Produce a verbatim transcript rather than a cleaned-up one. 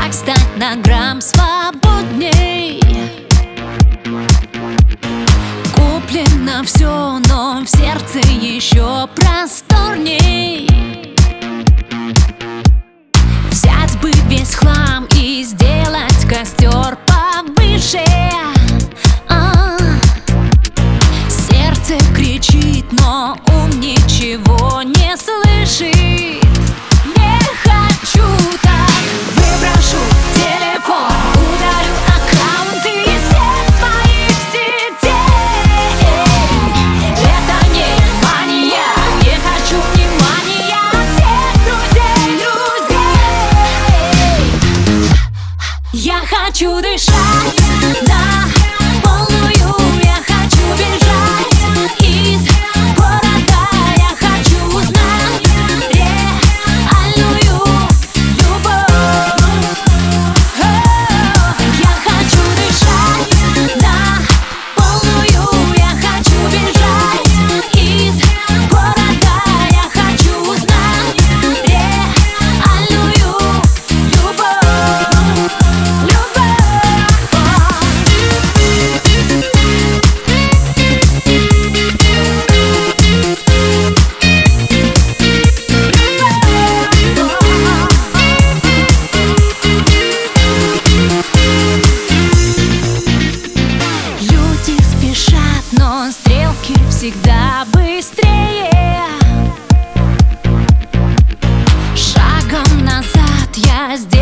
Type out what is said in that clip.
Как стать на грамм свободней? Куплено все, но в сердце еще просторней. Взять бы весь хлам и сделать костер повыше. а. Сердце кричит, но ум ничего не слышит. Не хочу так, выброшу телефон, удалю аккаунты из всех своих сетей. Это не мания, не хочу внимания от всех друзей, друзей. Я хочу дышать на полную, я хочу бежать из города, я хочу узнать реальную любовь. Я хочу дышать на полную, я хочу бежать из города, я хочу узнать реальную любовь. Люди спешат, но стрелки всегда быстрее. Шагом назад я здесь.